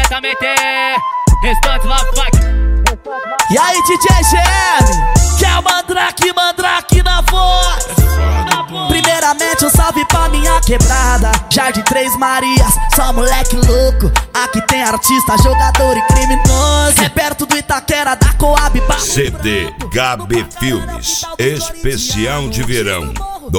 também tem Restante Love Funk. E aí, DJ GM, que é o Mandrake na voz. Primeiramente um salve pra minha quebrada, Jardim Três Marias, só moleque louco. Aqui tem artista, jogador e criminoso. É perto do Itaquera, da Coab. CD Gabi Filmes, especial de verão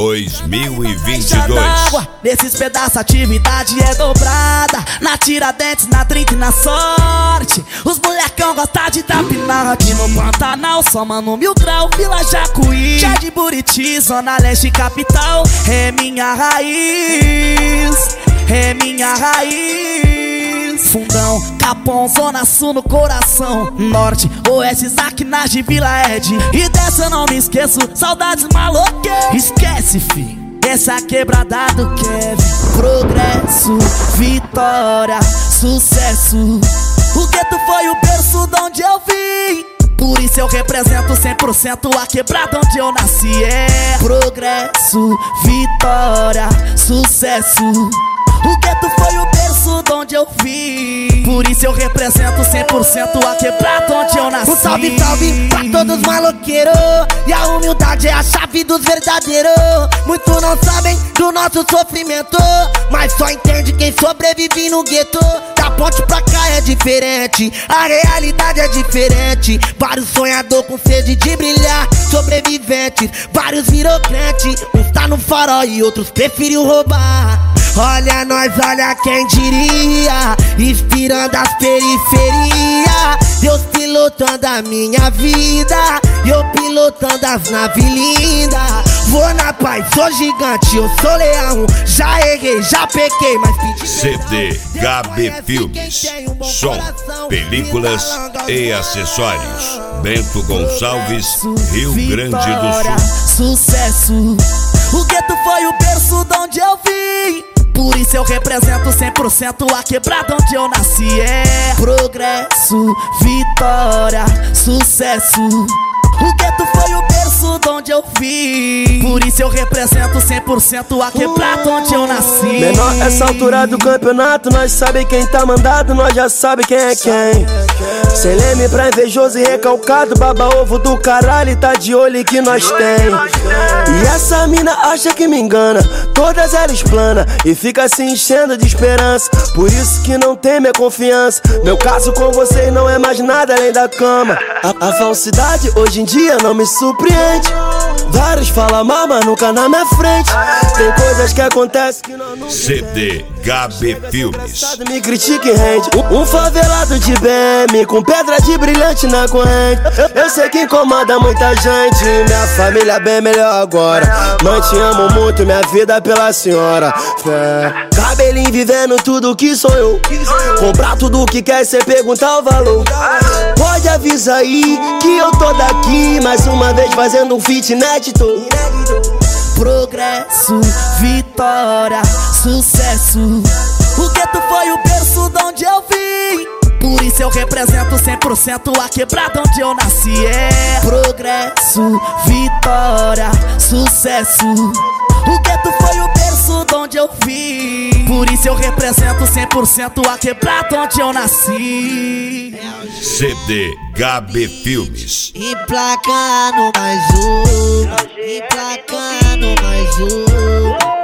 2022. Nesses pedaços a atividade é dobrada. Na Tiradentes, na Trinta e na Sorte. Os molecão gostam de tapinar. Aqui no Pantanal, só mano Mil Grau, Vila Jacuí, Jardim Buriti, Zona Leste Capital. É minha raiz, é minha raiz. Fundão, Capão, Zona Sul no coração. Norte, Oeste, Zaquinagem, Vila Ed. E dessa eu não me esqueço, saudades maloqueiras. Esquece, fi, essa quebrada do Kevin. Progresso, vitória, sucesso. O gueto foi o berço de onde eu vim. Por isso eu represento 100% a quebrada onde eu nasci. É progresso, vitória, sucesso. O gueto foi o berço de onde eu vim. Por isso eu represento 100% a quebrada onde eu nasci. Um salve, salve pra todos os maloqueiros. E a humildade é a chave dos verdadeiros. Muitos não sabem do nosso sofrimento, mas só entende quem sobrevive no gueto. Da ponte pra cá é diferente, a realidade é diferente. Vários sonhadores com sede de brilhar, sobreviventes, vários virou crente. Uns tá no farol e outros preferiu roubar. Olha nós, olha quem diria, inspirando as periferias. Deus pilotando a minha vida, e eu pilotando as naves lindas. Vou na paz, sou gigante, eu sou leão. Já errei, já pequei, mas pedi. CD Gabi Filmes, som, películas e acessórios. Bento Gonçalves, Rio Grande do Sul. Sucesso, o gueto foi o berço de onde eu vim. Por isso eu represento 100% a quebrada onde eu nasci. É progresso, vitória, sucesso. O gueto foi o berço de onde eu vim. Por isso eu represento 100% a quebrada onde eu nasci. Menor, essa altura do campeonato, nós sabe quem tá mandado, nós já sabe quem é quem. Sem leme pra invejoso e recalcado, baba ovo do caralho, tá de olho que nós tem. E essa mina acha que me engana, todas elas plana e fica se enchendo de esperança. Por isso que não tem minha confiança. Meu caso com vocês não é mais nada além da cama. A falsidade hoje em dia não me surpreende. Vários falam mal, mas nunca na minha frente. Tem coisas que acontecem que não CD Gabi Filmes. Me critica e rende. Um favelado de BM com pedra de brilhante na corrente. Eu sei que incomoda muita gente. Minha família bem melhor agora. Mãe, te amo muito, minha vida pela senhora. Fé. Cabelinho vivendo tudo que sonhou. Comprar tudo que quer sem perguntar o valor. Pode avisar aí que eu tô daqui mais uma vez fazendo um feat inédito. Progresso, vitória, sucesso. O gueto foi o berço de onde eu vim. Por isso eu represento 100% a quebrada onde eu nasci. É progresso, vitória, sucesso. O gueto foi o berço de onde eu vim. Por isso eu represento 100% a quebrada onde eu nasci. CD Gabi Filmes. Emplacando mais um, emplacando mais um.